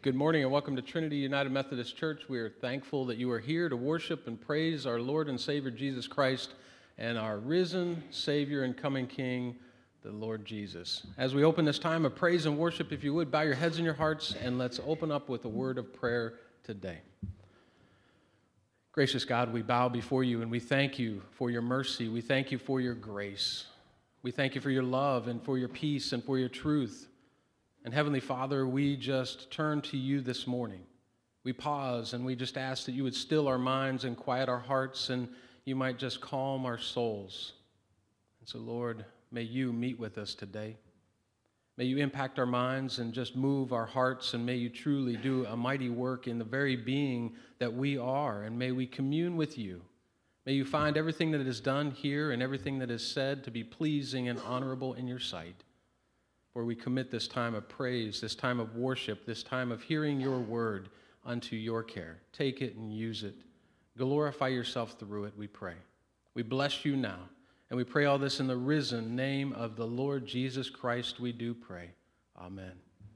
Good morning and welcome to Trinity United Methodist Church. We are thankful that you are here to worship and praise our Lord and Savior Jesus Christ and our risen Savior and coming King, the Lord Jesus. As we open this time of praise and worship, if you would, bow your heads and your hearts and let's open up with a word of prayer today. Gracious God, we bow before you and we thank you for your mercy. We thank you for your grace. We thank you for your love and for your peace and for your truth. And Heavenly Father, we just turn to you this morning. We pause and we just ask that you would still our minds and quiet our hearts and you might just calm our souls. And so, Lord, may you meet with us today. May you impact our minds and just move our hearts, and may you truly do a mighty work in the very being that we are, and may we commune with you. May you find everything that is done here and everything that is said to be pleasing and honorable in your sight. For we commit this time of praise, this time of worship, this time of hearing your word unto your care. Take it and use it. Glorify yourself through it, we pray. We bless you now, and we pray all this in the risen name of the Lord Jesus Christ, we do pray. Amen.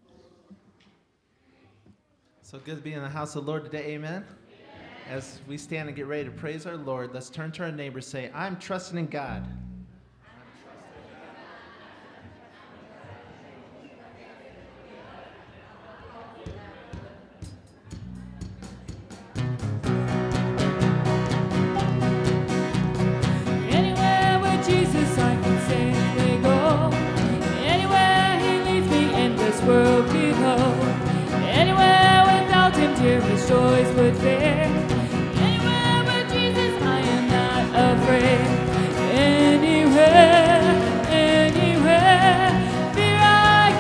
So good to be in the house of the Lord today, amen? As we stand and get ready to praise our Lord, let's turn to our neighbor and say, I'm trusting in God. His joys would fare. Anywhere with Jesus, I am not afraid. Anywhere, anywhere, fear I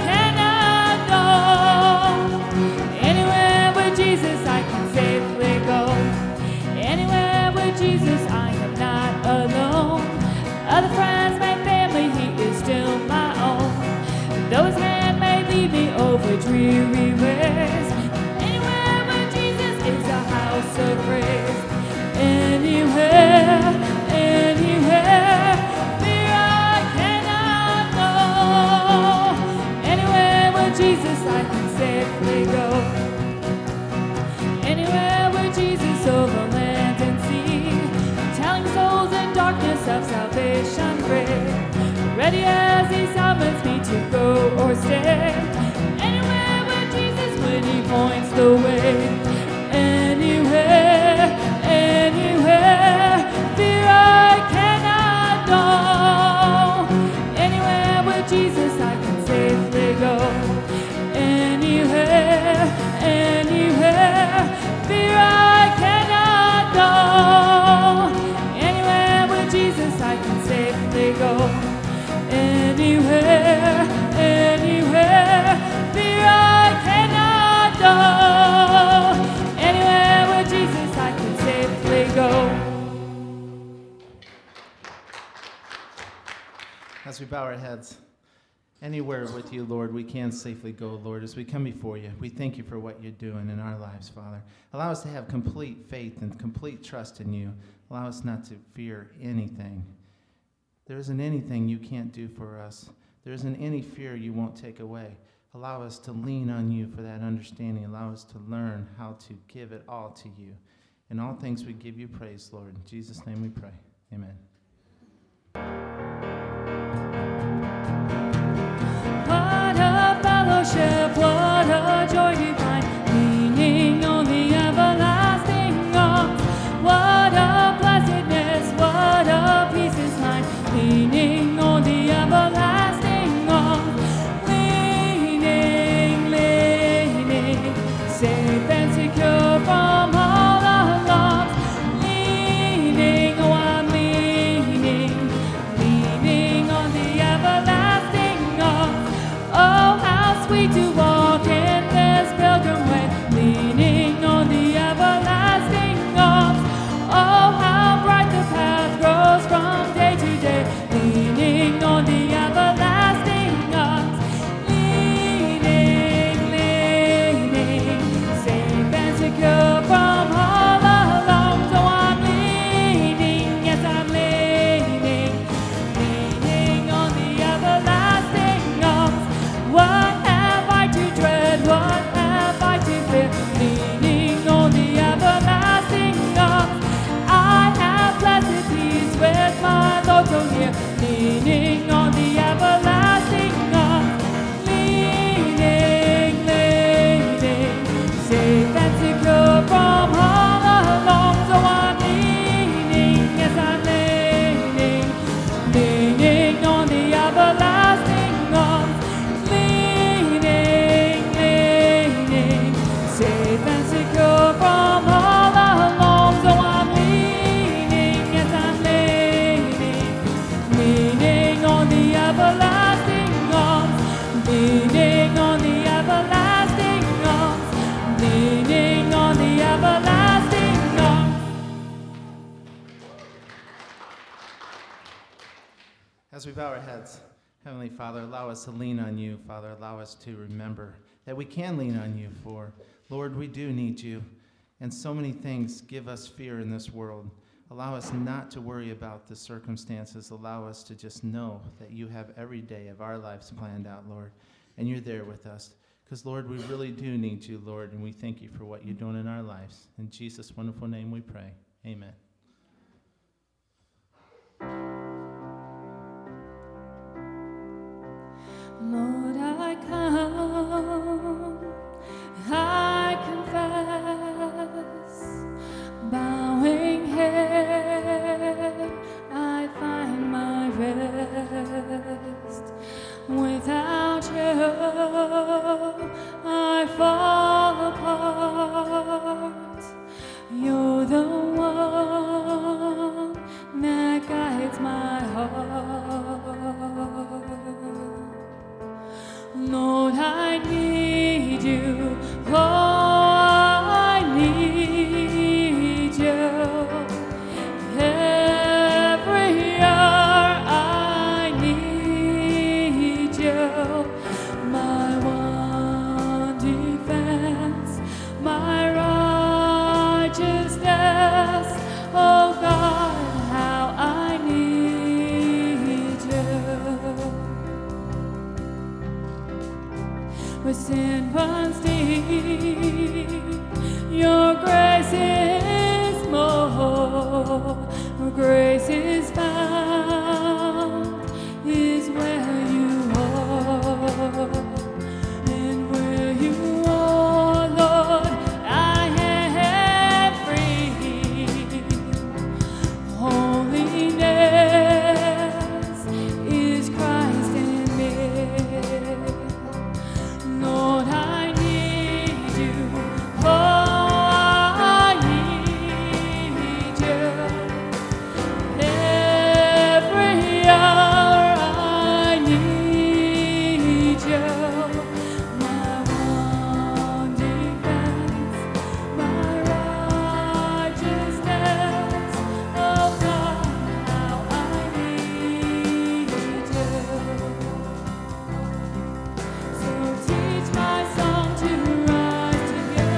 cannot know. Anywhere with Jesus, I can safely go. Anywhere with Jesus, I am not alone. Other friends, my family, he is still my own. Though his hand may lead me over dreary ways, of praise. Anywhere, anywhere, fear I cannot know. Anywhere where Jesus I can safely go. Anywhere where Jesus over land and sea, telling souls in darkness of salvation great, ready as he summons me to go or stay. Anywhere where Jesus when he points the way. Anywhere, anywhere, fear I cannot know. Anywhere with Jesus I can safely go. Anywhere, anywhere, fear I cannot know. Anywhere with Jesus I can safely go. Anywhere, anywhere, fear I cannot know. As we bow our heads, anywhere with you, Lord, we can safely go, Lord, as we come before you. We thank you for what you're doing in our lives, Father. Allow us to have complete faith and complete trust in you. Allow us not to fear anything. There isn't anything you can't do for us. There isn't any fear you won't take away. Allow us to lean on you for that understanding. Allow us to learn how to give it all to you. In all things we give you praise, Lord. In Jesus' name we pray. Amen. What a fellowship, what a joy divine, leaning on the everlasting arms. What a blessedness, what a peace is mine, leaning on the everlasting arms. Leaning, leaning, safe and secure from all alarms. Leaning, oh I'm leaning, leaning on the everlasting arms. Oh, how sweet to walk in this pilgrim way, leaning on the everlasting arms. Oh, how bright the path grows from day to day, As we bow our heads, Heavenly Father, allow us to lean on you. Father, allow us to remember that we can lean on you, for, Lord, we do need you. And so many things give us fear in this world. Allow us not to worry about the circumstances. Allow us to just know that you have every day of our lives planned out, Lord, and you're there with us. Because, Lord, we really do need you, Lord, and we thank you for what you're doing in our lives. In Jesus' wonderful name we pray. Amen. Lord, I come, I confess, bowing head, I find my rest. Without you, I fall apart. You're the one that guides my heart. Lord, I need you. Oh, I need you. Every hour I need you. My one defense, my righteousness. Oh God, how I need you. Where sin runs deep, your grace is more. Where grace is found is where you are. And where you are, Lord, I am free. Holiness is Christ in me. Lord, I need you. Oh, I need you. Every hour I need you. My one defense, my righteousness. Oh God, how I need you. So teach my song to rise to you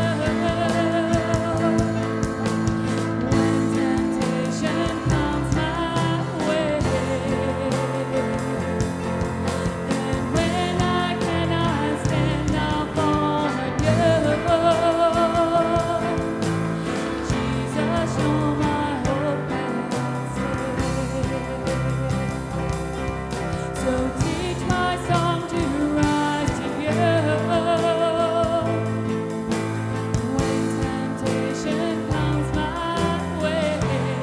when temptation comes my way, and when I cannot stand up on you. Jesus, you're my hope and stay. So teach my song to rise to you when temptation comes my way,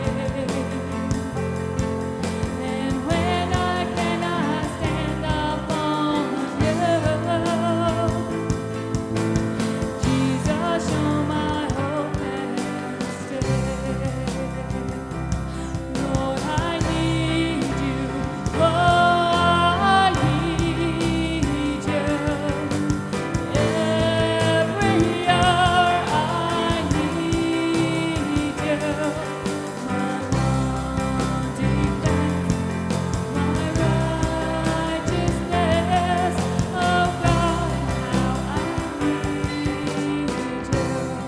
and when I cannot stand up on you. Jesus, you're my hope and stay. Lord, I need you. Oh, I need you. Every hour I need you. My one defense, my righteousness. Oh God, how I need you.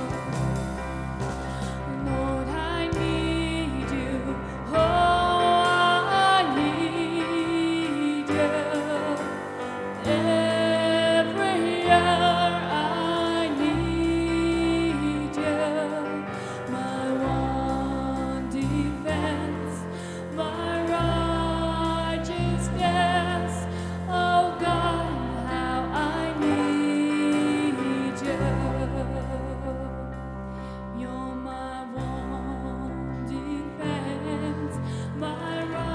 Lord, I need you. Oh, I need you. Every hour I need you. My one defense, my righteousness. Oh God, how I need you. You're my one defense, my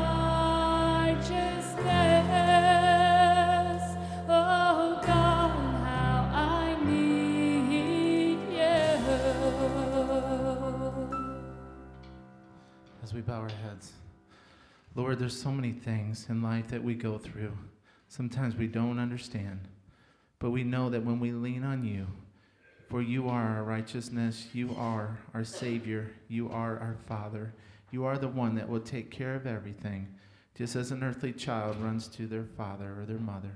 righteousness. Oh God, how I need you. As we bow our heads, Lord, there's so many things in life that we go through. Sometimes we don't understand, but we know that when we lean on you, for you are our righteousness, you are our Savior, you are our Father, you are the one that will take care of everything. Just as an earthly child runs to their father or their mother,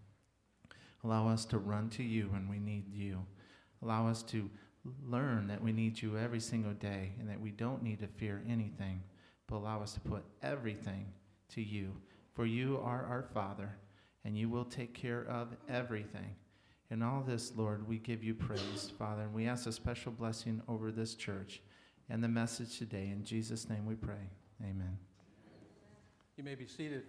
allow us to run to you when we need you. Allow us to learn that we need you every single day and that we don't need to fear anything, but allow us to put everything to you. For you are our Father, and you will take care of everything. In all this, Lord, we give you praise, Father, and we ask a special blessing over this church and the message today. In Jesus' name we pray. Amen. You may be seated.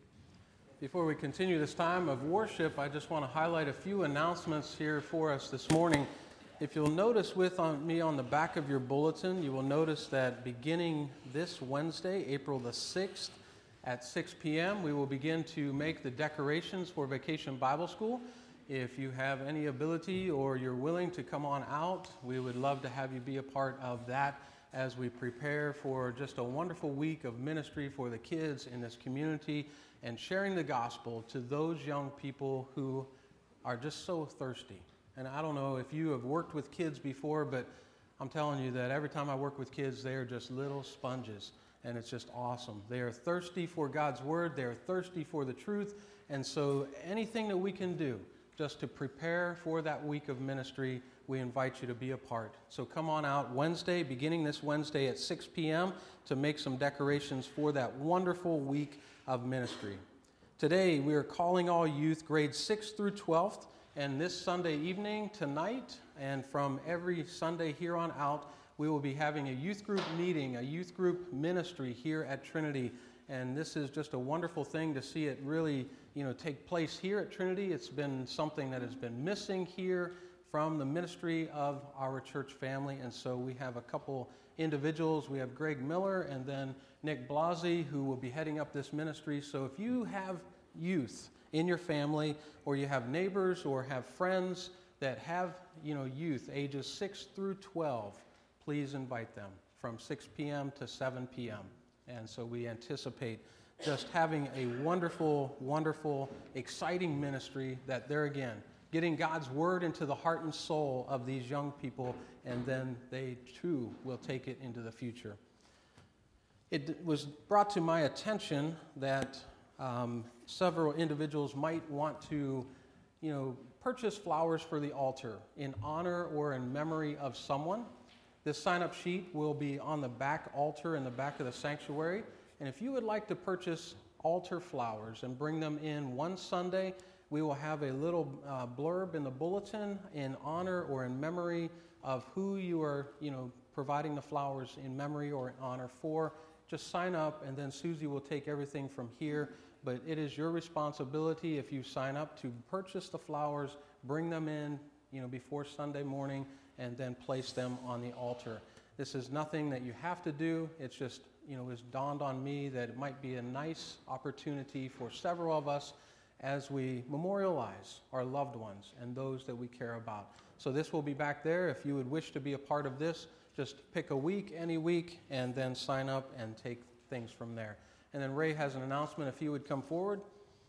Before we continue this time of worship, I just want to highlight a few announcements here for us this morning. If you'll notice me on the back of your bulletin, you will notice that beginning this Wednesday, April the 6th, at 6 p.m., we will begin to make the decorations for Vacation Bible School. If you have any ability or you're willing to come on out, we would love to have you be a part of that as we prepare for just a wonderful week of ministry for the kids in this community and sharing the gospel to those young people who are just so thirsty. And I don't know if you have worked with kids before, but I'm telling you that every time I work with kids, they are just little sponges, and it's just awesome. They are thirsty for God's word. They are thirsty for the truth. And so anything that we can do just to prepare for that week of ministry, we invite you to be a part. So come on out Wednesday, beginning this Wednesday at 6 p.m. to make some decorations for that wonderful week of ministry. Today, we are calling all youth grades 6th through 12th, and this Sunday evening, tonight, and from every Sunday here on out, we will be having a youth group meeting, a youth group ministry here at Trinity. And this is just a wonderful thing to see it really, take place here at Trinity. It's been something that has been missing here from the ministry of our church family. And so we have a couple individuals. We have Greg Miller and then Nick Blasi, who will be heading up this ministry. So if you have youth in your family, or you have neighbors or have friends that have, youth ages 6 through 12, please invite them from 6 p.m. to 7 p.m. And so we anticipate just having a wonderful, wonderful, exciting ministry that they're again getting God's word into the heart and soul of these young people, and then they too will take it into the future. It was brought to my attention that several individuals might want to, purchase flowers for the altar in honor or in memory of someone. This sign-up sheet will be on the back altar in the back of the sanctuary. And if you would like to purchase altar flowers and bring them in one Sunday, we will have a little blurb in the bulletin in honor or in memory of who you are, providing the flowers in memory or in honor for. Just sign up, and then Susie will take everything from here. But it is your responsibility, if you sign up, to purchase the flowers, bring them in, before Sunday morning, and then place them on the altar. This is nothing that you have to do. It's just, it's dawned on me that it might be a nice opportunity for several of us as we memorialize our loved ones and those that we care about. So this will be back there. If you would wish to be a part of this, just pick a week, any week, and then sign up and take things from there. And then Ray has an announcement, if you would come forward.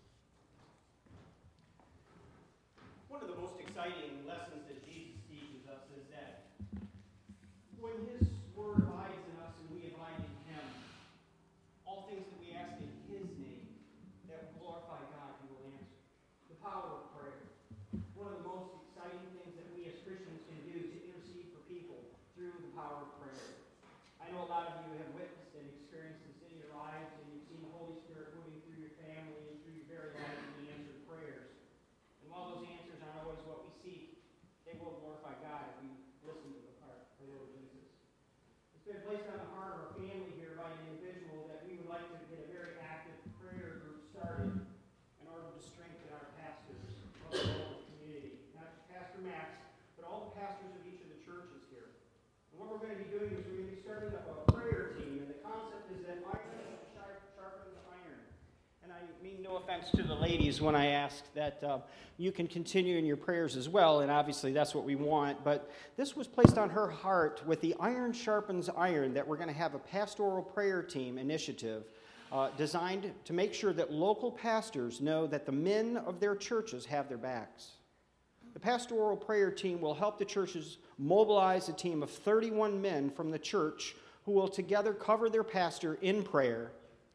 One of the most exciting lessons that Jesus teaches us is that when His Word abides in us and we abide in Him, all things that we ask in His name that will glorify God, He will answer. The power of prayer. One of the most exciting things that we as Christians can do to intercede for people through the power of prayer. I know a lot of you have witnessed and experienced this in your lives, and you've seen the Holy Spirit moving through your family and through your very life in the answered prayers. And while those answers aren't always what we seek, they will glorify God if we listen to the heart of the Lord Jesus. It's been placed on the heart of our family here by an individual that we would like to get a very active prayer group started in order to strengthen our pastors of the local community. Not just Pastor Max, but all the pastors of each of the churches here. And what we're going to be doing is we're going to be starting up a prayer team, and the concept is that iron sharpens iron. And I mean no offense to the ladies when I ask that you can continue in your prayers as well, and obviously that's what we want, but this was placed on her heart with the Iron Sharpens Iron, that we're going to have a pastoral prayer team initiative designed to make sure that local pastors know that the men of their churches have their backs. The pastoral prayer team will help the churches mobilize a team of 31 men from the church who will together cover their pastor in prayer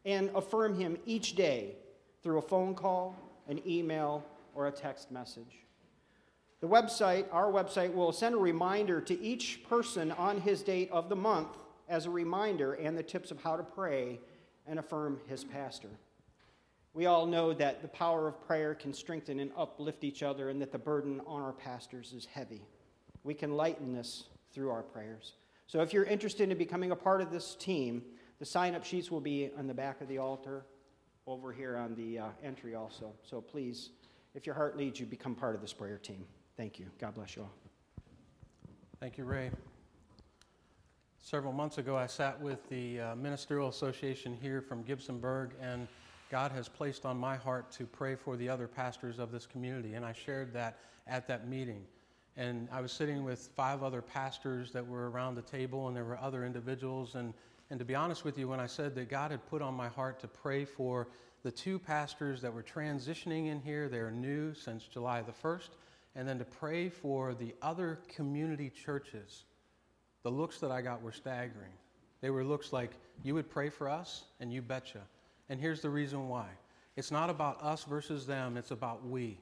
and affirm him each day through a phone call, an email, or a text message. The website, our website, will send a reminder to each person on his date of the month as a reminder and the tips of how to pray and affirm his pastor. We all know that the power of prayer can strengthen and uplift each other, and that the burden on our pastors is heavy. We can lighten this through our prayers. So if you're interested in becoming a part of this team, the sign-up sheets will be on the back of the altar, over here on the entry also. So please, if your heart leads you, become part of this prayer team. Thank you. God bless you all. Thank you, Ray. Several months ago, I sat with the Ministerial Association here from Gibsonburg, and God has placed on my heart to pray for the other pastors of this community, and I shared that at that meeting. And I was sitting with 5 other pastors that were around the table, and there were other individuals. And to be honest with you, when I said that God had put on my heart to pray for the 2 pastors that were transitioning in here, they're new since July the 1st, and then to pray for the other community churches, the looks that I got were staggering. They were looks like, you would pray for us, and you betcha. And here's the reason why. It's not about us versus them, it's about we.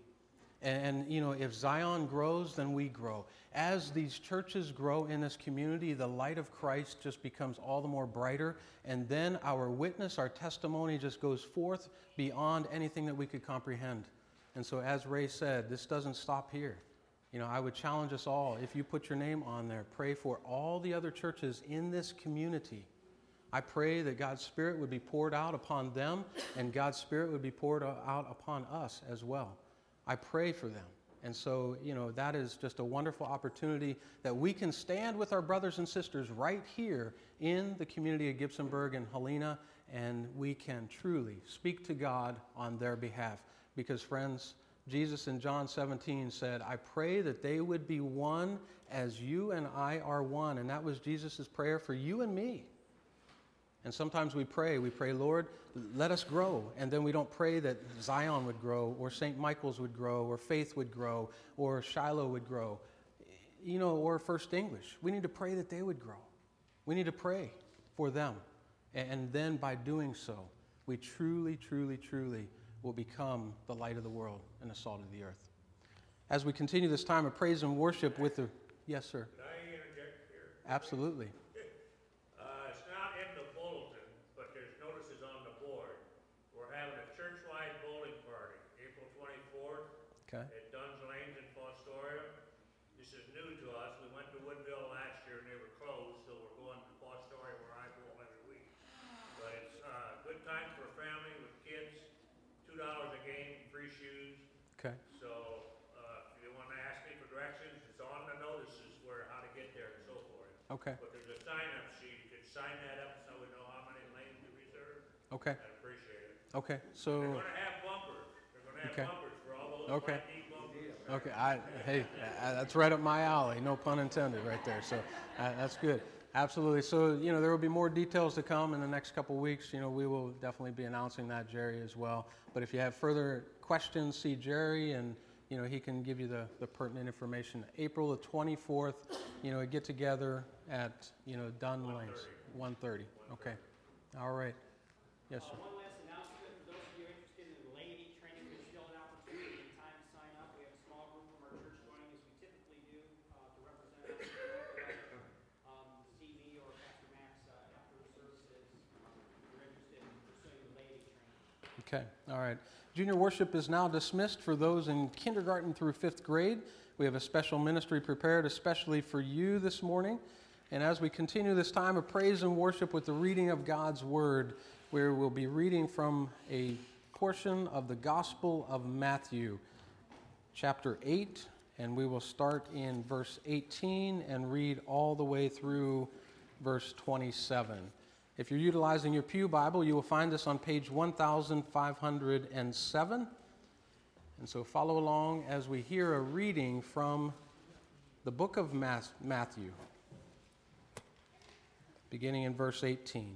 And you know, if Zion grows, then we grow. As these churches grow in this community, the light of Christ just becomes all the more brighter, and then our witness, our testimony just goes forth beyond anything that we could comprehend. And so as Ray said, this doesn't stop here. You know, I would challenge us all, if you put your name on there, pray for all the other churches in this community. I pray that God's Spirit would be poured out upon them, and God's Spirit would be poured out upon us as well. I pray for them. And so, you know, that is just a wonderful opportunity that we can stand with our brothers and sisters right here in the community of Gibsonburg and Helena, and we can truly speak to God on their behalf. Because, friends, Jesus in John 17 said, I pray that they would be one as you and I are one. And that was Jesus' prayer for you and me. And sometimes we pray, Lord, let us grow. And then we don't pray that Zion would grow, or St. Michael's would grow, or Faith would grow, or Shiloh would grow, you know, or First English. We need to pray that they would grow. We need to pray for them. And then by doing so, we truly, truly, truly will become the light of the world and the salt of the earth. As we continue this time of praise and worship with the... Yes, sir. Can I interject here? Absolutely. It's not in the bulletin, but there's notices on the board. We're having a church-wide bowling party, April 24th Okay. at Dunn's Lanes in Fostoria. This is new to us. We went to Woodville last year and they were closed, so we're going to Fostoria where I bowl every week. But it's a good time for a family with kids. $2 a game, free shoes. Okay. So if you want to ask me for directions, it's on the notices where how to get there and so forth. Okay. But there's a sign-up sheet. You can sign that up so we know how many lanes to reserve. Okay. I'd appreciate it. Okay. They're So... going to have bumpers. They're going to have Okay. bumpers for all those Okay. that need bumpers. Okay, that's right up my alley, no pun intended right there. So that's good. Absolutely. So, you know, there will be more details to come in the next couple weeks. You know, we will definitely be announcing that, Jerry, as well. But if you have further questions, see Jerry, and, you know, he can give you the pertinent information. April the 24th, you know, get together at, you know, Dunn Lanes, 1:30. Okay. All right. Yes, sir. One last announcement for those of you interested in the laity training. There's still an opportunity and time to sign up. We have a small group from our church joining us. We typically do to represent us. CV or Pastor Max after the services. If you're interested in pursuing the laity training. Okay, all right. Junior worship is now dismissed for those in kindergarten through 5th grade. We have a special ministry prepared especially for you this morning. And as we continue this time of praise and worship with the reading of God's Word, where we'll be reading from a portion of the Gospel of Matthew, chapter 8, and we will start in verse 18 and read all the way through verse 27. If you're utilizing your Pew Bible, you will find this on page 1507. And so follow along as we hear a reading from the book of Matthew, beginning in verse 18.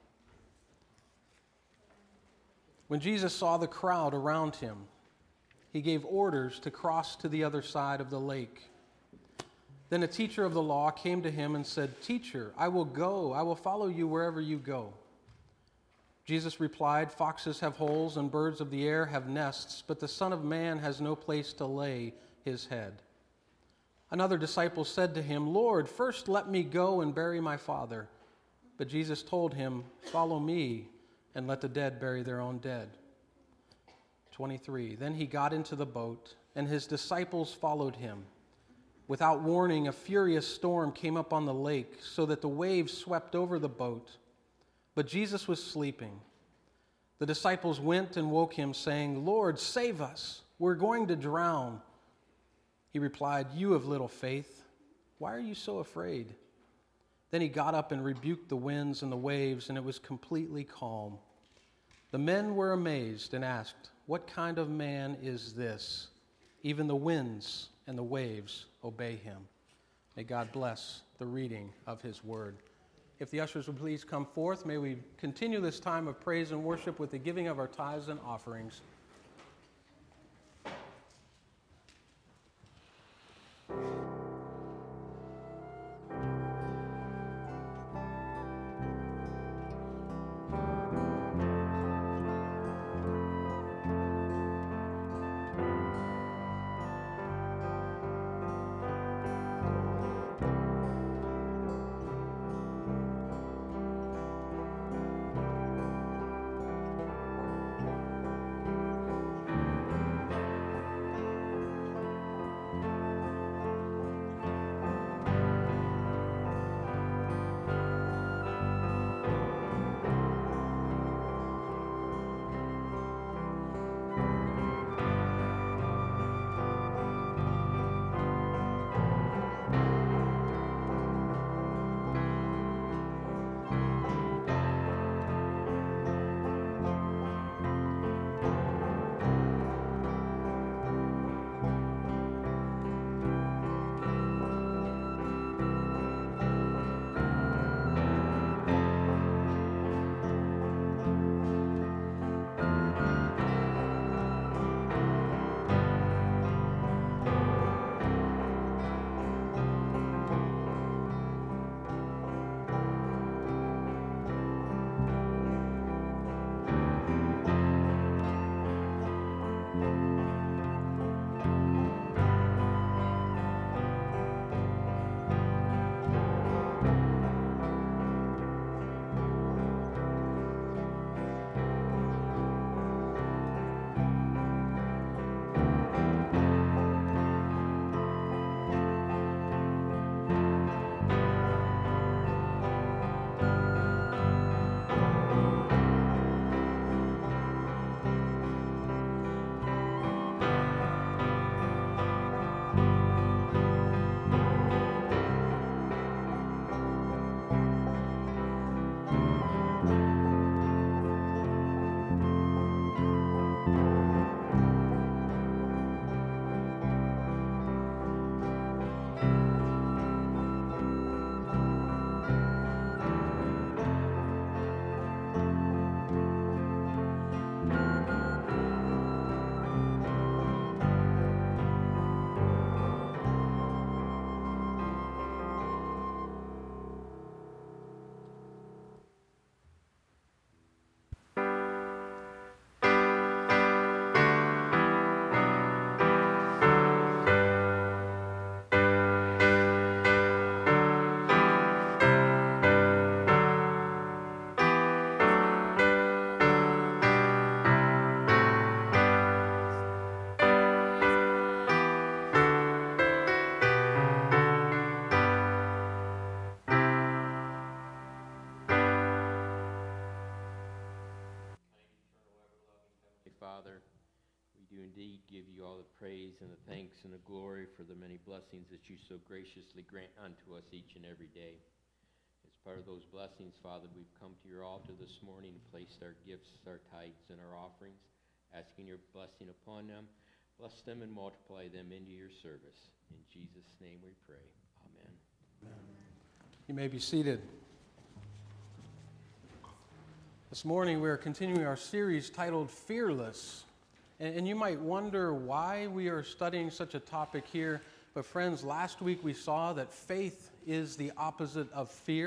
When Jesus saw the crowd around him, he gave orders to cross to the other side of the lake. Then a teacher of the law came to him and said, "Teacher, I will follow you wherever you go." Jesus replied, "Foxes have holes and birds of the air have nests, but the Son of Man has no place to lay his head." Another disciple said to him, "Lord, first let me go and bury my father." But Jesus told him, "Follow me and let the dead bury their own dead." 23. Then he got into the boat, and his disciples followed him. Without warning, a furious storm came up on the lake, so that the waves swept over the boat. But Jesus was sleeping. The disciples went and woke him, saying, "Lord, save us. We're going to drown." He replied, "You of little faith, why are you so afraid?" Then he got up and rebuked the winds and the waves, and it was completely calm. The men were amazed and asked, "What kind of man is this? Even the winds and the waves obey him." May God bless the reading of his word. If the ushers would please come forth, may we continue this time of praise and worship with the giving of our tithes and offerings. Father, we do indeed give you all the praise and the thanks and the glory for the many blessings that you so graciously grant unto us each and every day. As part of those blessings, Father, we've come to your altar this morning and placed our gifts, our tithes, and our offerings, asking your blessing upon them. Bless them and multiply them into your service. In Jesus' name we pray. Amen. You may be seated. This morning we are continuing our series titled Fearless. And you might wonder why we are studying such a topic here. But friends, last week we saw that faith is the opposite of fear.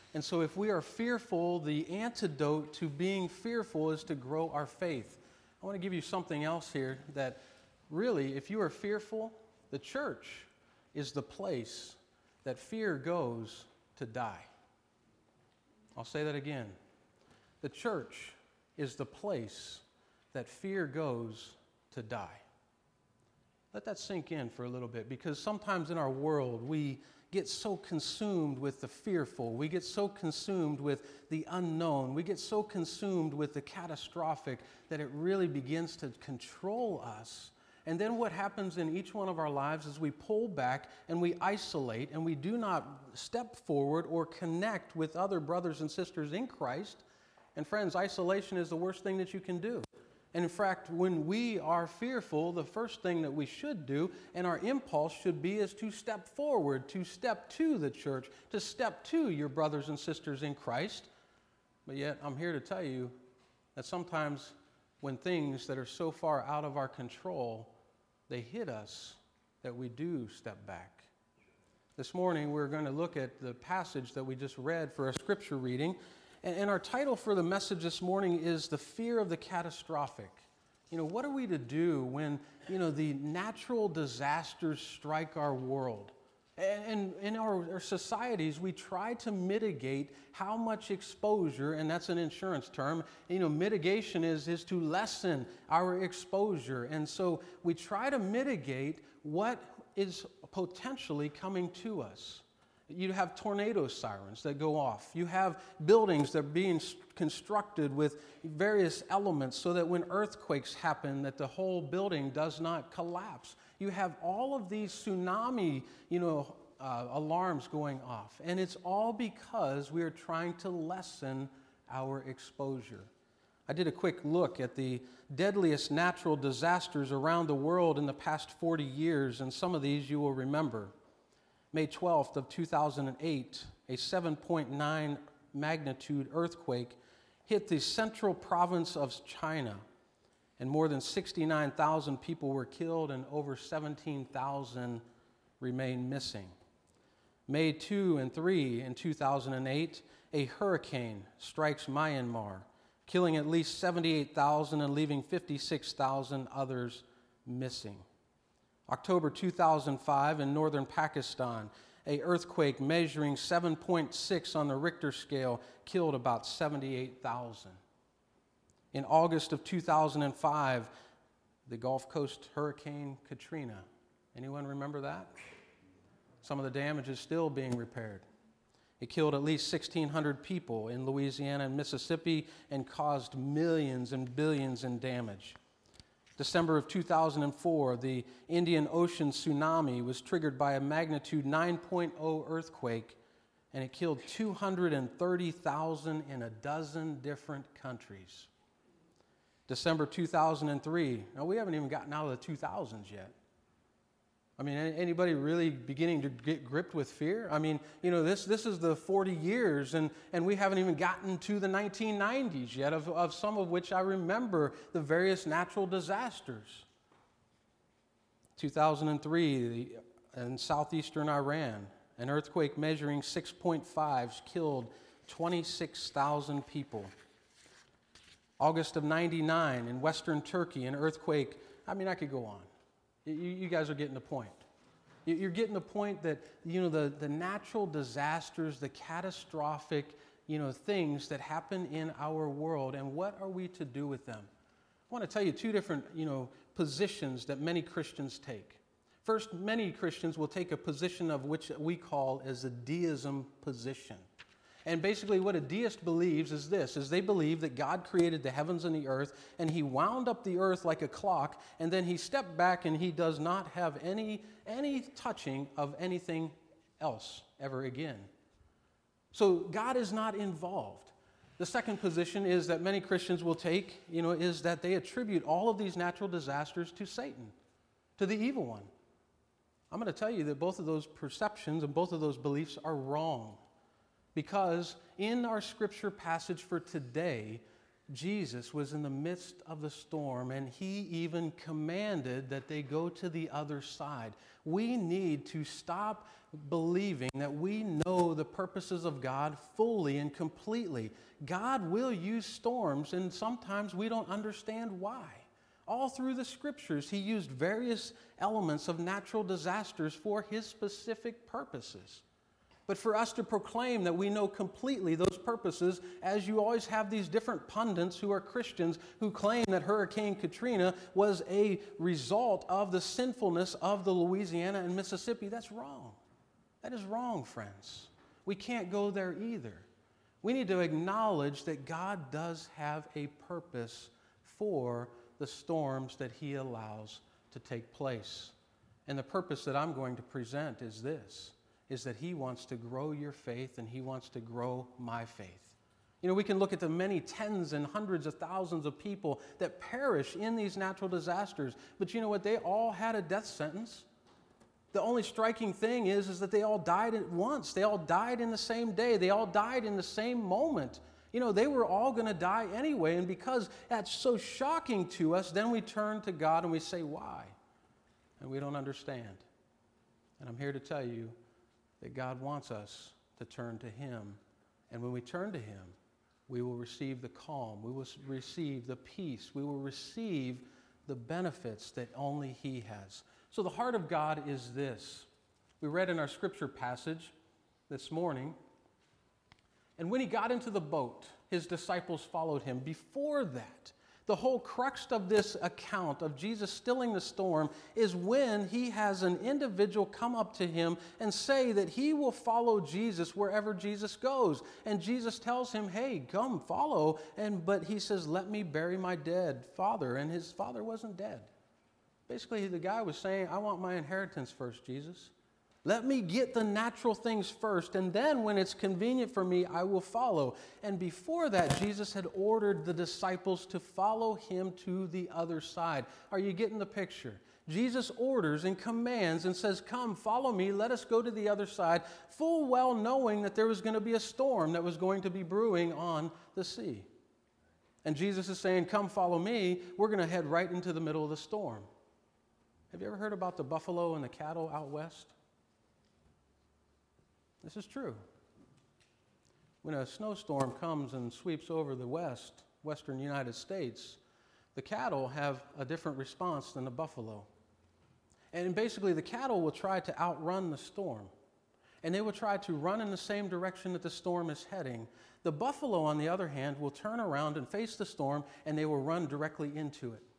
And so if we are fearful, the antidote to being fearful is to grow our faith. I want to give you something else here that really, if you are fearful, the church is the place that fear goes to die. I'll say that again. The church is the place that fear goes to die. Let that sink in for a little bit, because sometimes in our world we get so consumed with the fearful, we get so consumed with the unknown, we get so consumed with the catastrophic that it really begins to control us. And then what happens in each one of our lives is we pull back and we isolate and we do not step forward or connect with other brothers and sisters in Christ. And friends, isolation is the worst thing that you can do. And in fact, when we are fearful, the first thing that we should do, and our impulse should be, is to step forward, to step to the church, to step to your brothers and sisters in Christ. But yet, I'm here to tell you that sometimes when things that are so far out of our control, they hit us, that we do step back. This morning, we're going to look at the passage that we just read for a scripture reading. And our title for the message this morning is The Fear of the Catastrophic. What are we to do when, the natural disasters strike our world? And in our societies, we try to mitigate how much exposure, and that's an insurance term. Mitigation is to lessen our exposure. And so we try to mitigate what is potentially coming to us. You have tornado sirens that go off. You have buildings that are being constructed with various elements so that when earthquakes happen, that the whole building does not collapse. You have all of these tsunami, alarms going off. And it's all because we are trying to lessen our exposure. I did a quick look at the deadliest natural disasters around the world in the past 40 years, and some of these you will remember. May 12th of 2008, a 7.9 magnitude earthquake hit the central province of China, and more than 69,000 people were killed and over 17,000 remain missing. May 2 and 3 in 2008, a hurricane strikes Myanmar, killing at least 78,000 and leaving 56,000 others missing. October 2005 in northern Pakistan, an earthquake measuring 7.6 on the Richter scale killed about 78,000. In August of 2005, the Gulf Coast Hurricane Katrina. Anyone remember that? Some of the damage is still being repaired. It killed at least 1,600 people in Louisiana and Mississippi and caused millions and billions in damage. December of 2004, the Indian Ocean tsunami was triggered by a magnitude 9.0 earthquake, and it killed 230,000 in a dozen different countries. December 2003, now we haven't even gotten out of the 2000s yet. Anybody really beginning to get gripped with fear? This is the 40 years, and we haven't even gotten to the 1990s yet, of some of which I remember the various natural disasters. 2003, in southeastern Iran, an earthquake measuring 6.5 killed 26,000 people. August of 99, in western Turkey, an earthquake, I could go on. You guys are getting the point. You're getting the point that, the natural disasters, the catastrophic, things that happen in our world, and what are we to do with them? I want to tell you two different, positions that many Christians take. First, many Christians will take a position of which we call as a deism position. And basically what a deist believes is this, is they believe that God created the heavens and the earth, and he wound up the earth like a clock, and then he stepped back and he does not have any touching of anything else ever again. So God is not involved. The second position is that many Christians will take, is that they attribute all of these natural disasters to Satan, to the evil one. I'm going to tell you that both of those perceptions and both of those beliefs are wrong. Because in our scripture passage for today, Jesus was in the midst of the storm, and he even commanded that they go to the other side. We need to stop believing that we know the purposes of God fully and completely. God will use storms, and sometimes we don't understand why. All through the scriptures, he used various elements of natural disasters for his specific purposes. But for us to proclaim that we know completely those purposes, as you always have these different pundits who are Christians who claim that Hurricane Katrina was a result of the sinfulness of the Louisiana and Mississippi, that's wrong. That is wrong, friends. We can't go there either. We need to acknowledge that God does have a purpose for the storms that he allows to take place. And the purpose that I'm going to present is this, is that he wants to grow your faith and he wants to grow my faith. You know, we can look at the many tens and hundreds of thousands of people that perish in these natural disasters, but you know what? They all had a death sentence. The only striking thing is that they all died at once. They all died in the same day. They all died in the same moment. You know, they were all going to die anyway, and because that's so shocking to us, then we turn to God and we say, why? And we don't understand. And I'm here to tell you that God wants us to turn to him. And when we turn to him, we will receive the calm. We will receive the peace. We will receive the benefits that only he has. So the heart of God is this. We read in our scripture passage this morning, and when he got into the boat, his disciples followed him. Before that, the whole crux of this account of Jesus stilling the storm is when he has an individual come up to him and say that he will follow Jesus wherever Jesus goes. And Jesus tells him, hey, come follow. But he says, let me bury my dead father. And his father wasn't dead. Basically, the guy was saying, I want my inheritance first, Jesus. Let me get the natural things first, and then when it's convenient for me, I will follow. And before that, Jesus had ordered the disciples to follow him to the other side. Are you getting the picture? Jesus orders and commands and says, come, follow me, let us go to the other side, full well knowing that there was going to be a storm that was going to be brewing on the sea. And Jesus is saying, come, follow me, we're going to head right into the middle of the storm. Have you ever heard about the buffalo and the cattle out west? This is true. When a snowstorm comes and sweeps over the western United States, the cattle have a different response than the buffalo. And basically, the cattle will try to outrun the storm. And they will try to run in the same direction that the storm is heading. The buffalo, on the other hand, will turn around and face the storm, and they will run directly into it.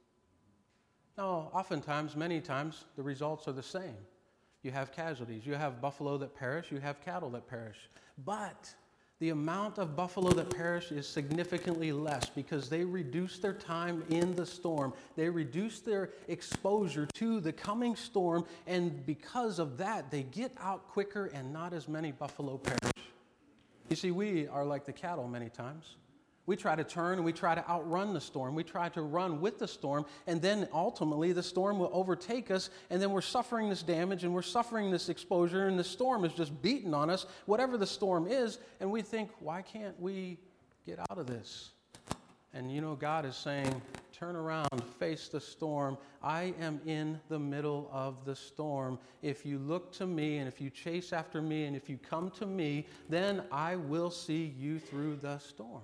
Now, oftentimes, many times, the results are the same. You have casualties. You have buffalo that perish. You have cattle that perish. But the amount of buffalo that perish is significantly less because they reduce their time in the storm. They reduce their exposure to the coming storm, and because of that, they get out quicker and not as many buffalo perish. You see, we are like the cattle many times. We try to turn and we try to outrun the storm. We try to run with the storm, and then ultimately the storm will overtake us, and then we're suffering this damage and we're suffering this exposure, and the storm is just beating on us, whatever the storm is, and we think, why can't we get out of this? And you know, God is saying, turn around, face the storm. I am in the middle of the storm. If you look to me and if you chase after me and if you come to me, then I will see you through the storm.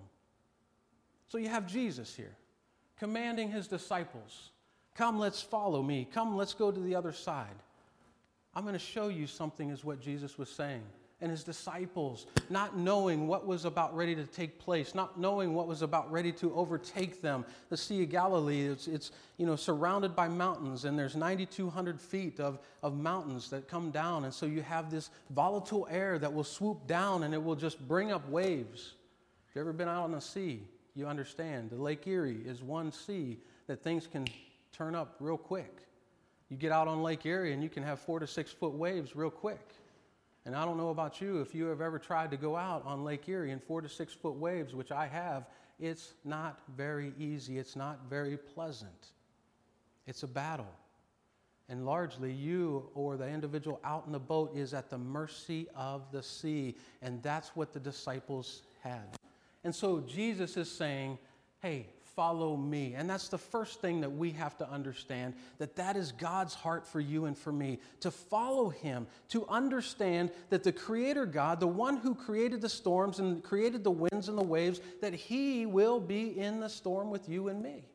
So you have Jesus here, commanding his disciples, come, let's follow me. Come, let's go to the other side. I'm going to show you something is what Jesus was saying. And his disciples, not knowing what was about ready to take place, not knowing what was about ready to overtake them. The Sea of Galilee, it's surrounded by mountains, and there's 9,200 feet of mountains that come down. And so you have this volatile air that will swoop down, and it will just bring up waves. If you've ever been out on the sea, you understand. The Lake Erie is one sea that things can turn up real quick. You get out on Lake Erie and you can have 4 to 6 foot waves real quick. And I don't know about you, if you have ever tried to go out on Lake Erie in 4 to 6 foot waves, which I have, it's not very easy. It's not very pleasant. It's a battle. And largely you or the individual out in the boat is at the mercy of the sea. And that's what the disciples had. And so Jesus is saying, hey, follow me. And that's the first thing that we have to understand, that is God's heart for you and for me, to follow him, to understand that the Creator God, the one who created the storms and created the winds and the waves, that he will be in the storm with you and me.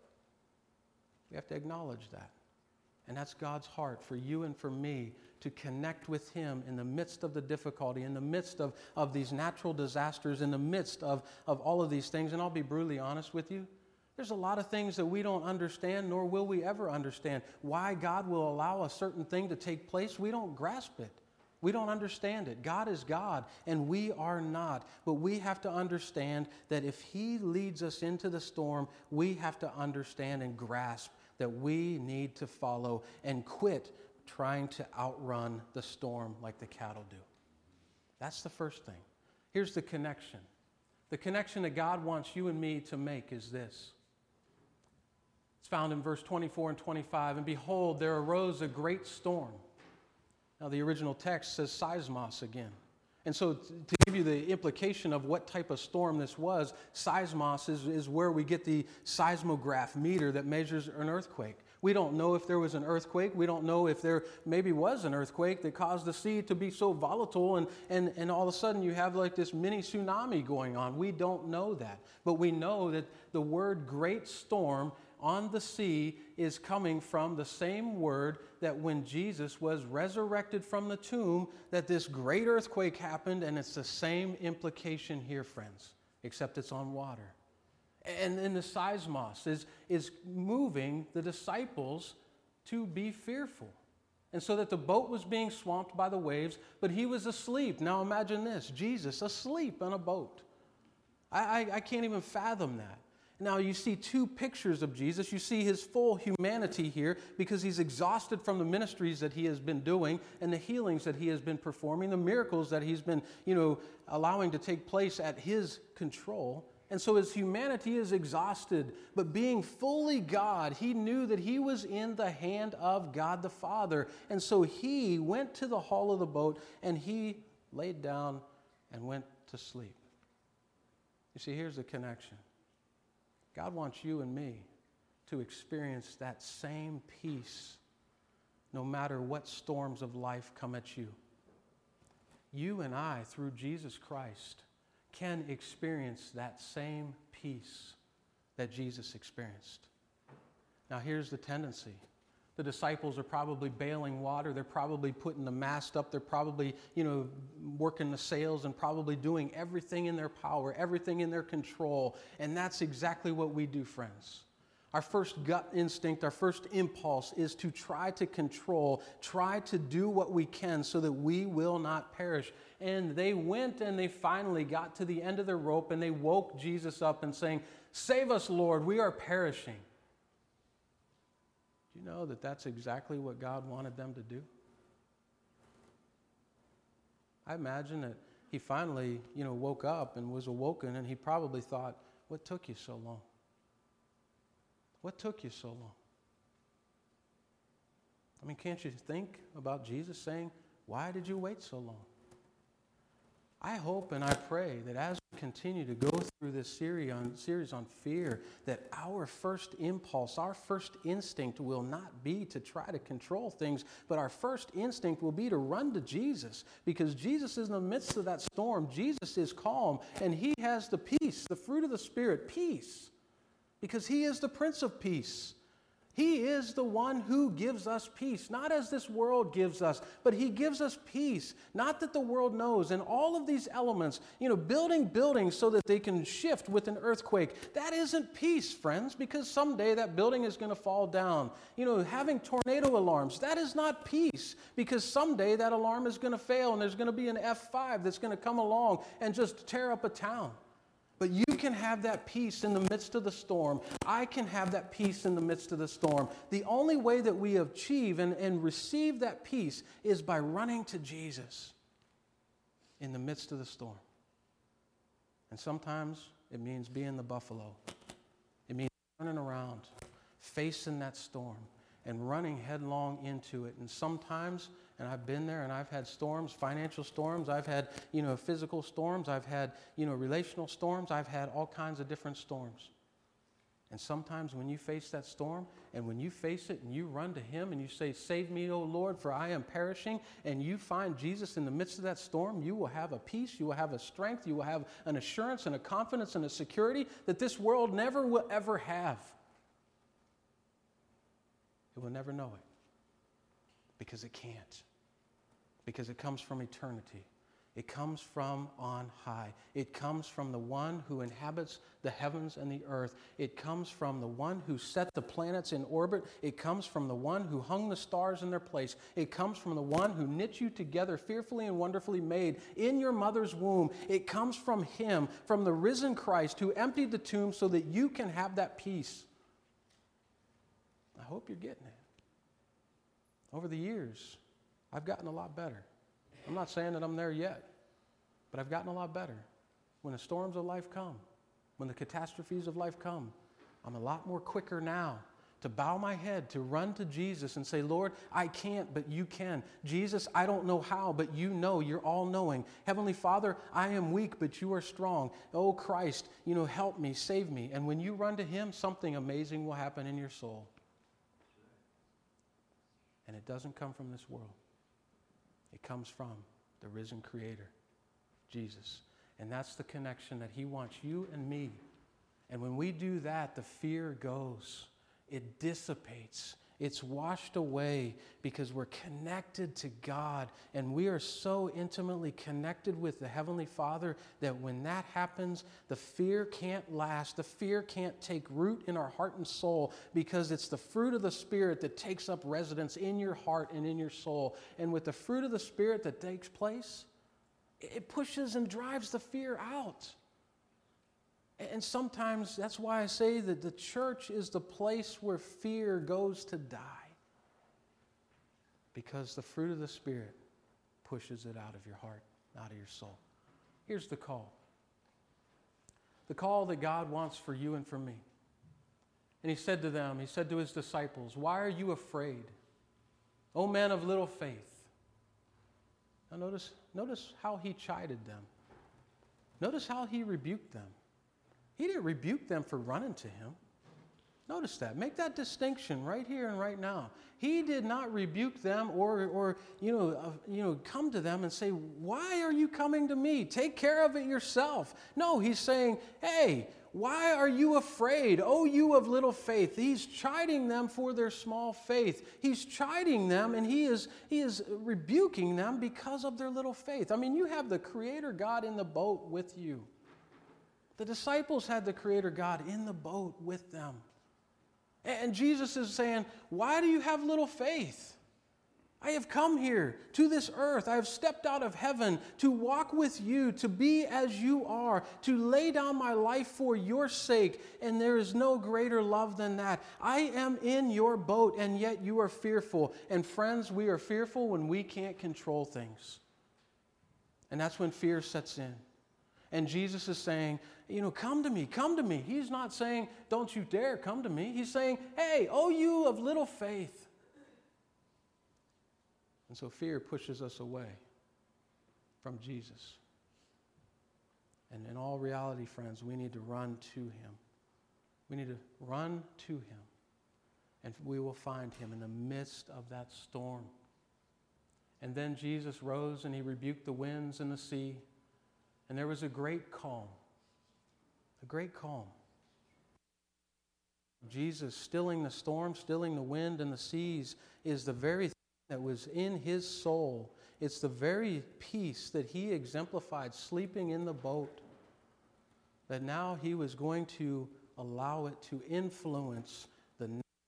We have to acknowledge that. And that's God's heart for you and for me, to connect with him in the midst of the difficulty, in the midst of these natural disasters, in the midst of all of these things. And I'll be brutally honest with you. There's a lot of things that we don't understand, nor will we ever understand. Why God will allow a certain thing to take place, we don't grasp it. We don't understand it. God is God, and we are not. But we have to understand that if he leads us into the storm, we have to understand and grasp that we need to follow and quit trying to outrun the storm like the cattle do. That's the first thing. Here's the connection. The connection that God wants you and me to make is this. It's found in verse 24 and 25. And behold, there arose a great storm. Now the original text says seismos again. And so to give you the implication of what type of storm this was, seismos is where we get the seismograph meter that measures an earthquake. We don't know if there was an earthquake. We don't know if there maybe was an earthquake that caused the sea to be so volatile and all of a sudden you have like this mini tsunami going on. We don't know that. But we know that the word great storm on the sea is coming from the same word that when Jesus was resurrected from the tomb, that this great earthquake happened, and it's the same implication here, friends, except it's on water. And the seismos is moving the disciples to be fearful. And so that the boat was being swamped by the waves, but he was asleep. Now imagine this, Jesus asleep on a boat. I can't even fathom that. Now you see two pictures of Jesus. You see his full humanity here because he's exhausted from the ministries that he has been doing and the healings that he has been performing, the miracles that he's been, allowing to take place at his control. And so his humanity is exhausted, but being fully God, he knew that he was in the hand of God the Father. And so he went to the hull of the boat and he laid down and went to sleep. You see, here's the connection. God wants you and me to experience that same peace no matter what storms of life come at you. You and I, through Jesus Christ, can experience that same peace that Jesus experienced. Now here's the tendency. The disciples are probably bailing water. They're probably putting the mast up. They're probably, working the sails and probably doing everything in their power, everything in their control. And that's exactly what we do, friends. Our first gut instinct, our first impulse is to try to control, try to do what we can so that we will not perish. And they went and they finally got to the end of their rope and they woke Jesus up and saying, "Save us, Lord, we are perishing." Do you know that that's exactly what God wanted them to do? I imagine that he finally, woke up and was awoken, and he probably thought, "What took you so long? What took you so long?" I mean, can't you think about Jesus saying, "Why did you wait so long?" I hope and I pray that as we continue to go through this series on fear, that our first impulse, our first instinct will not be to try to control things, but our first instinct will be to run to Jesus, because Jesus is in the midst of that storm. Jesus is calm, and he has the peace, the fruit of the Spirit, peace, because he is the Prince of Peace. He is the one who gives us peace, not as this world gives us, but he gives us peace, not that the world knows. And all of these elements, building buildings so that they can shift with an earthquake, that isn't peace, friends, because someday that building is going to fall down. Having tornado alarms, that is not peace, because someday that alarm is going to fail and there's going to be an F5 that's going to come along and just tear up a town. But you can have that peace in the midst of the storm. I can have that peace in the midst of the storm. The only way that we achieve and receive that peace is by running to Jesus in the midst of the storm. And sometimes it means being the buffalo. It means turning around, facing that storm, and running headlong into it. And sometimes, and I've been there, and I've had storms, financial storms, I've had, physical storms, I've had, relational storms, I've had all kinds of different storms. And sometimes when you face that storm, and when you face it and you run to Him and you say, "Save me, O Lord, for I am perishing," and you find Jesus in the midst of that storm, you will have a peace, you will have a strength, you will have an assurance and a confidence and a security that this world never will ever have. It will never know it because it can't. Because it comes from eternity. It comes from on high. It comes from the one who inhabits the heavens and the earth. It comes from the one who set the planets in orbit. It comes from the one who hung the stars in their place. It comes from the one who knit you together fearfully and wonderfully made in your mother's womb. It comes from Him, from the risen Christ who emptied the tomb so that you can have that peace. I hope you're getting it. Over the years, I've gotten a lot better. I'm not saying that I'm there yet, but I've gotten a lot better. When the storms of life come, when the catastrophes of life come, I'm a lot more quicker now to bow my head, to run to Jesus and say, "Lord, I can't, but you can. Jesus, I don't know how, but you know. You're all-knowing. Heavenly Father, I am weak, but you are strong. Oh, Christ, help me, save me." And when you run to Him, something amazing will happen in your soul. And it doesn't come from this world. It comes from the risen Creator, Jesus. And that's the connection that He wants you and me. And when we do that, the fear goes. It dissipates. It's washed away because we're connected to God. And we are so intimately connected with the Heavenly Father that when that happens, the fear can't last. The fear can't take root in our heart and soul because it's the fruit of the Spirit that takes up residence in your heart and in your soul. And with the fruit of the Spirit that takes place, it pushes and drives the fear out. And sometimes that's why I say that the church is the place where fear goes to die. Because the fruit of the Spirit pushes it out of your heart, out of your soul. Here's the call. The call that God wants for you and for me. And He said to His disciples, "Why are you afraid, O men of little faith?" Now notice how He chided them. Notice how He rebuked them. He didn't rebuke them for running to Him. Notice that. Make that distinction right here and right now. He did not rebuke them or come to them and say, "Why are you coming to me? Take care of it yourself." No, He's saying, "Hey, why are you afraid, O you of little faith?" He's chiding them for their small faith. He's chiding them and He is rebuking them because of their little faith. I mean, you have the Creator God in the boat with you. The disciples had the Creator God in the boat with them. And Jesus is saying, "Why do you have little faith? I have come here to this earth. I have stepped out of heaven to walk with you, to be as you are, to lay down my life for your sake. And there is no greater love than that. I am in your boat, and yet you are fearful." And friends, we are fearful when we can't control things. And that's when fear sets in. And Jesus is saying, "Come to me, come to me." He's not saying, "Don't you dare come to me." He's saying, "Hey, oh you of little faith." And so fear pushes us away from Jesus. And in all reality, friends, we need to run to Him. We need to run to Him. And we will find Him in the midst of that storm. And then Jesus rose and He rebuked the winds and the sea. And there was a great calm. A great calm. Jesus stilling the storm, stilling the wind and the seas is the very thing that was in His soul. It's the very peace that He exemplified sleeping in the boat. That now He was going to allow it to influence the.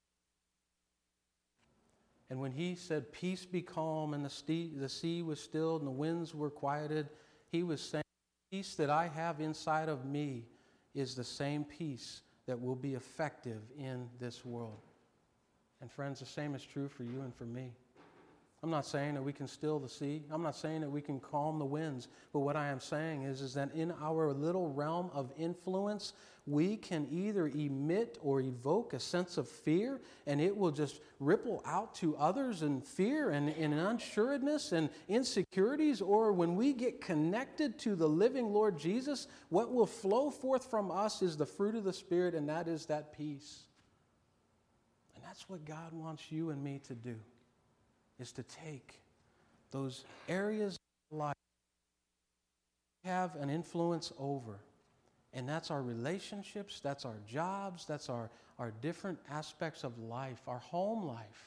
And when He said, "Peace be calm," and the sea was stilled and the winds were quieted, He was saying, "The peace that I have inside of me is the same peace that will be effective in this world." And friends, the same is true for you and for me. I'm not saying that we can still the sea. I'm not saying that we can calm the winds. But what I am saying is that in our little realm of influence, we can either emit or evoke a sense of fear, and it will just ripple out to others in fear and in unsureness and insecurities. Or when we get connected to the living Lord Jesus, what will flow forth from us is the fruit of the Spirit, and that is that peace. And that's what God wants you and me to do, is to take those areas of life we have an influence over. And that's our relationships, that's our jobs, that's our different aspects of life, our home life.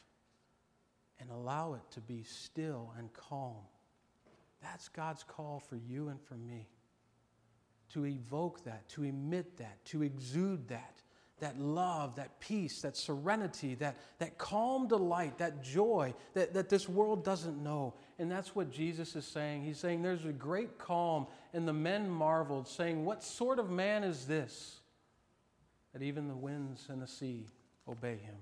And allow it to be still and calm. That's God's call for you and for me. To evoke that, to emit that, to exude that love, that peace, that serenity, that calm delight, that joy that this world doesn't know. And that's what Jesus is saying. He's saying there's a great calm, and the men marveled, saying, what sort of man is this, that even the winds and the sea obey him?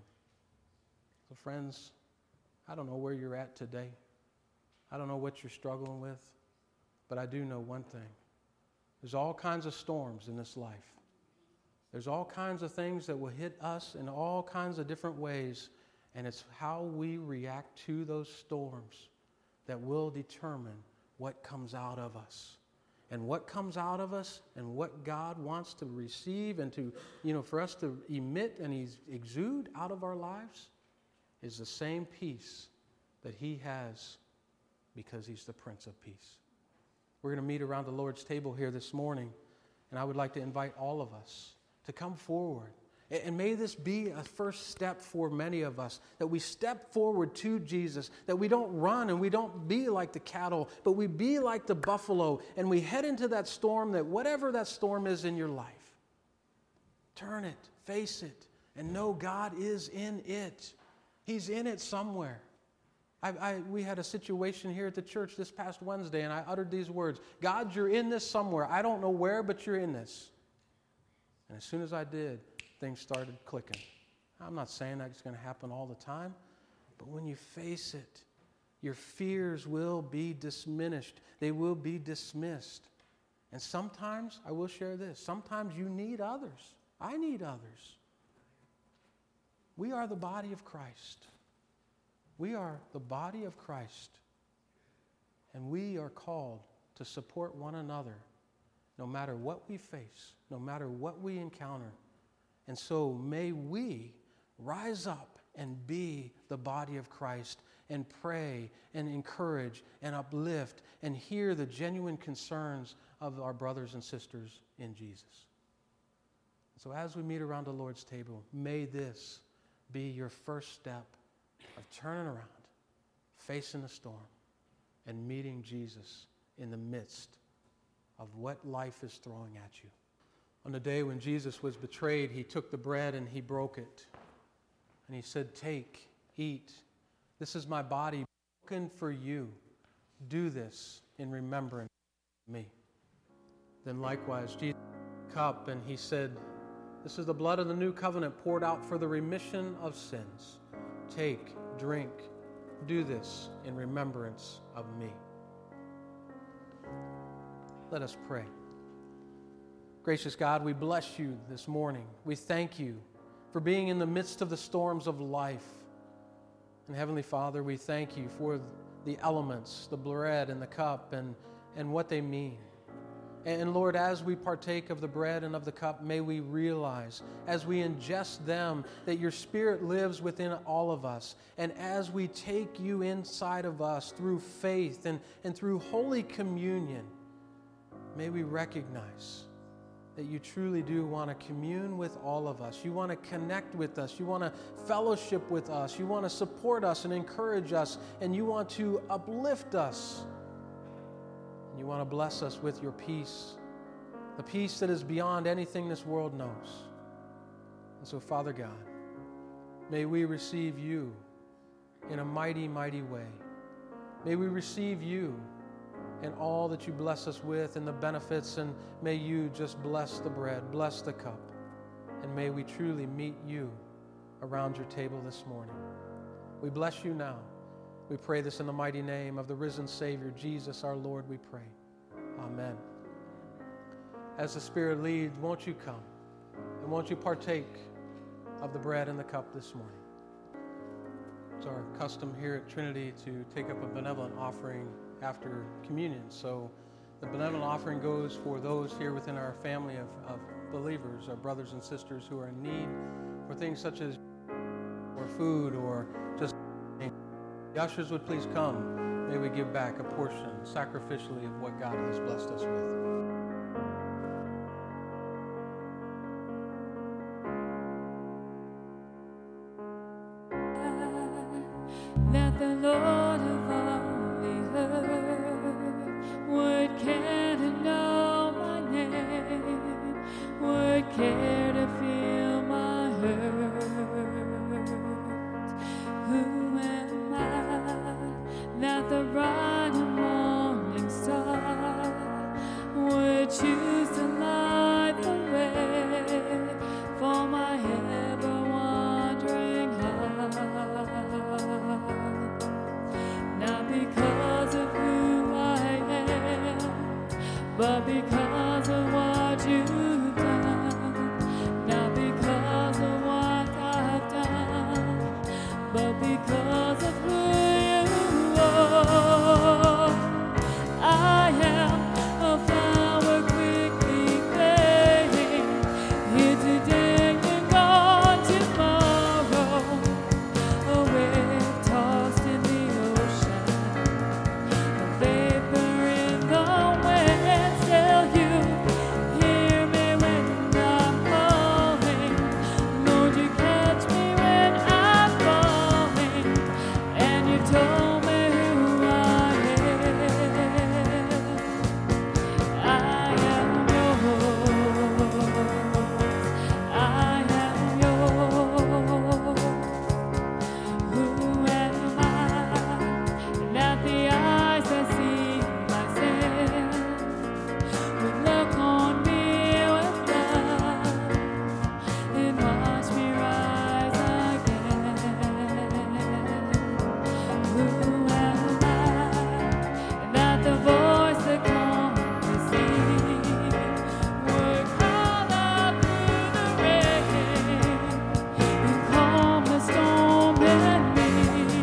So friends, I don't know where you're at today. I don't know what you're struggling with, but I do know one thing. There's all kinds of storms in this life. There's all kinds of things that will hit us in all kinds of different ways, and it's how we react to those storms that will determine what comes out of us. And what comes out of us and what God wants to receive and to, for us to emit and exude out of our lives is the same peace that He has, because He's the Prince of Peace. We're going to meet around the Lord's table here this morning, and I would like to invite all of us to come forward. And may this be a first step for many of us, that we step forward to Jesus, that we don't run and we don't be like the cattle, but we be like the buffalo, and we head into that storm, that whatever that storm is in your life, turn it, face it, and know God is in it. He's in it somewhere. We had a situation here at the church this past Wednesday, and I uttered these words: God, you're in this somewhere. I don't know where, but you're in this. And as soon as I did, things started clicking. I'm not saying that's going to happen all the time, but when you face it, your fears will be diminished. They will be dismissed. And sometimes, I will share this, sometimes you need others. I need others. We are the body of Christ. We are the body of Christ. And we are called to support one another, no matter what we face, no matter what we encounter. And so may we rise up and be the body of Christ and pray and encourage and uplift and hear the genuine concerns of our brothers and sisters in Jesus. So as we meet around the Lord's table, may this be your first step of turning around, facing the storm, and meeting Jesus in the midst of what life is throwing at you. On the day when Jesus was betrayed, He took the bread and He broke it. And He said, "Take, eat. This is my body broken for you. Do this in remembrance of me." Then likewise, Jesus took the cup and He said, "This is the blood of the new covenant poured out for the remission of sins. Take, drink. Do this in remembrance of me." Let us pray. Gracious God, we bless You this morning. We thank You for being in the midst of the storms of life. And Heavenly Father, we thank You for the elements, the bread and the cup, and what they mean. And Lord, as we partake of the bread and of the cup, may we realize, as we ingest them, that Your Spirit lives within all of us. And as we take You inside of us through faith and through Holy Communion, may we recognize that You truly do want to commune with all of us. You want to connect with us. You want to fellowship with us. You want to support us and encourage us. And You want to uplift us. And You want to bless us with Your peace, the peace that is beyond anything this world knows. And so, Father God, may we receive You in a mighty, mighty way. May we receive You and all that You bless us with and the benefits, and may You just bless the bread, bless the cup, and may we truly meet You around Your table this morning. We bless You now, We pray this in the mighty name of the risen Savior, Jesus our Lord, we pray. Amen. As the Spirit leads, won't you come and won't you partake of the bread and the cup this morning? It's our custom here at Trinity to take up a benevolent offering after communion. So the benevolent offering goes for those here within our family of believers, our brothers and sisters who are in need for things such as or food or just the ushers would please come. May we give back a portion sacrificially of what God has blessed us with. That the Lord of all the earth would care to know my name, would care to feel my hurt. Who am I that the bright and morning star would choose to light the way for my ever-wandering heart? Not because of who I am, but because of what you've done. Not because of what I've done, but because of who you are. I am a flower quickly fading, here today and gone tomorrow, a wave tossed in the ocean, a vapor in the wind. Still you hear me when I'm calling. Lord, you catch me when I'm falling, and you told me who I am. I am yours. I am yours. Who am I that the eyes that see my sin would look on me with love and watch me rise again? Who am I that the voice that calms the sea would call out through the rain and calm the storm in me?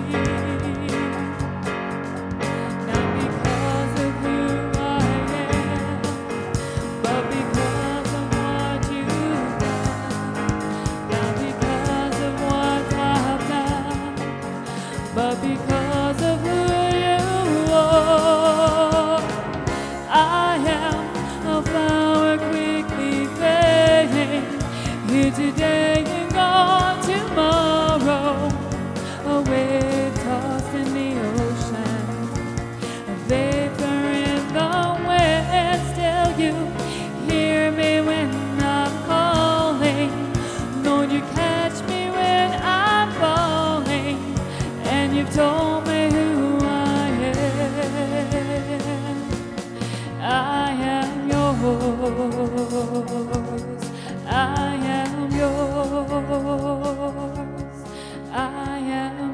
Not because of who I am, but because of what you've done. Not because of what I've done, but because of who you are. I am a flower quickly fading, here today and gone tomorrow, a wave tossed in the ocean, a vapor in the wind. Still you hear me when I'm calling. Lord, you catch me when I'm falling, and you've told me who I am. I am yours. I am yours. I am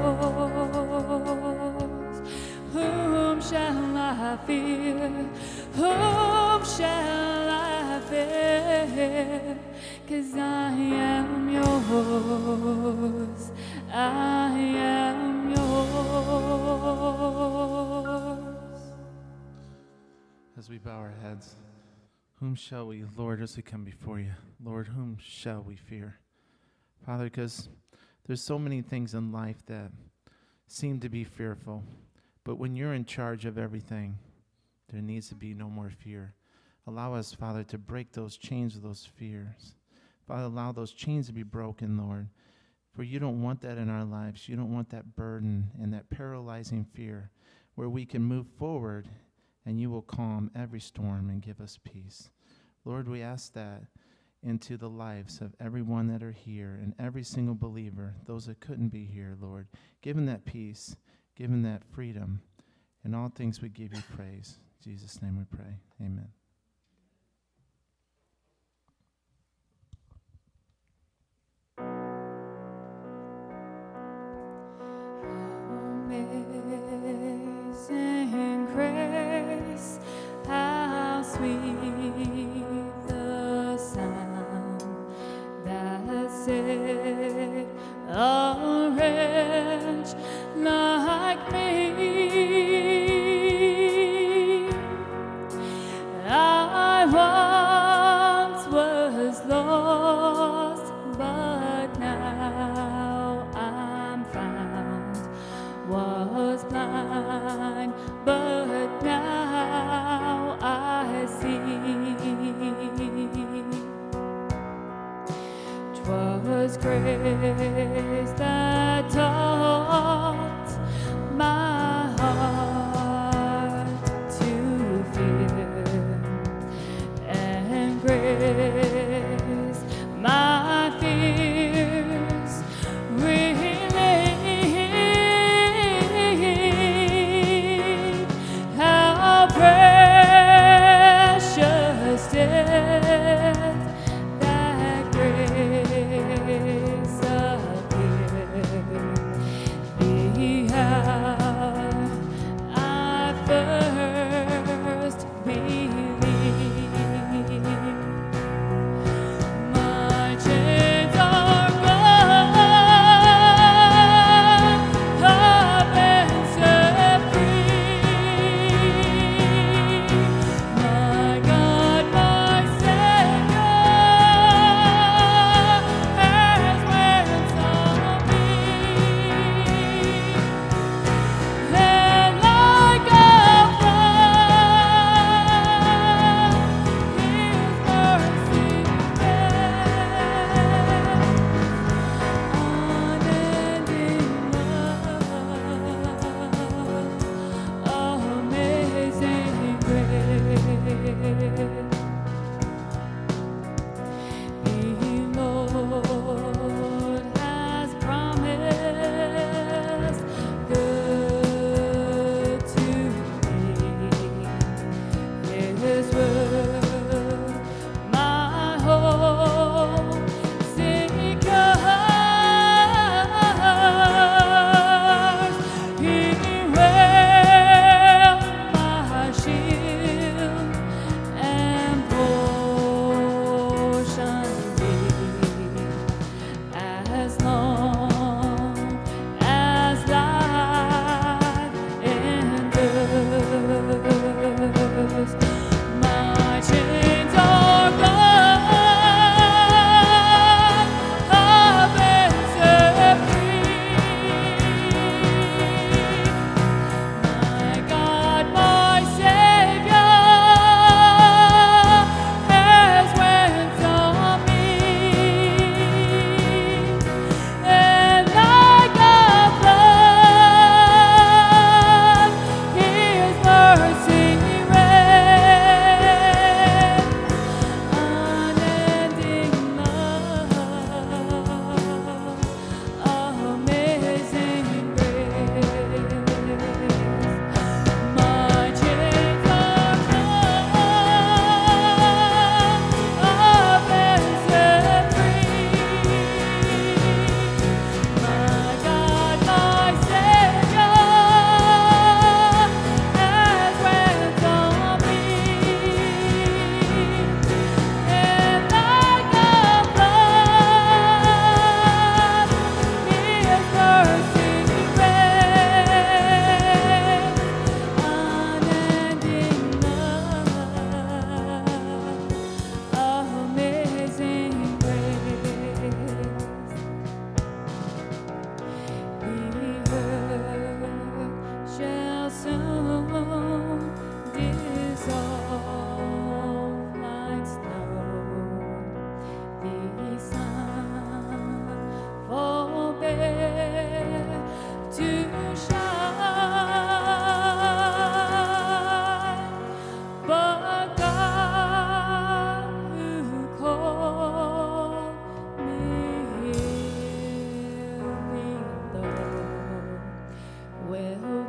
yours. Whom shall I fear? Whom shall I fear? 'Cause I am yours. I am yours. As we bow our heads, whom shall we, Lord, as we come before you, Lord, whom shall we fear? Father, because there's so many things in life that seem to be fearful, but when you're in charge of everything, there needs to be no more fear. Allow us, Father, to break those chains of those fears. Father, allow those chains to be broken, Lord, for you don't want that in our lives. You don't want that burden and that paralyzing fear where we can move forward and you will calm every storm and give us peace. Lord, we ask that into the lives of everyone that are here and every single believer, those that couldn't be here, Lord. Give them that peace, give them that freedom. In all things we give you praise. In Jesus' name we pray. Amen. Amen.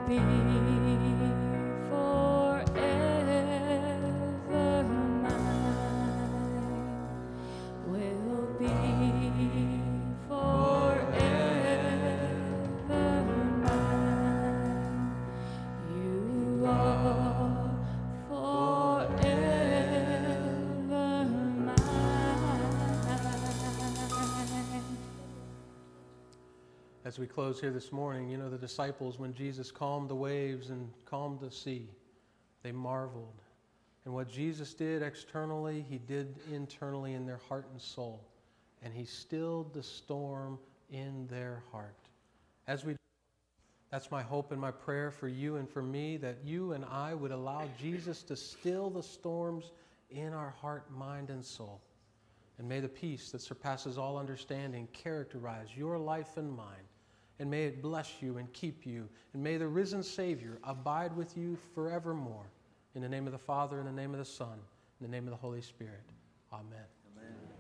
be forever mine. Will be forever mine. You are forever mine. As we close here this morning, you know, the disciples, when Jesus calmed the waves and calmed the sea, they marveled. And what Jesus did externally, he did internally in their heart and soul. And he stilled the storm in their heart. That's my hope and my prayer for you and for me, that you and I would allow Jesus to still the storms in our heart, mind, and soul. And may the peace that surpasses all understanding characterize your life and mine. And may it bless you and keep you. And may the risen Savior abide with you forevermore. In the name of the Father, in the name of the Son, in the name of the Holy Spirit. Amen. Amen.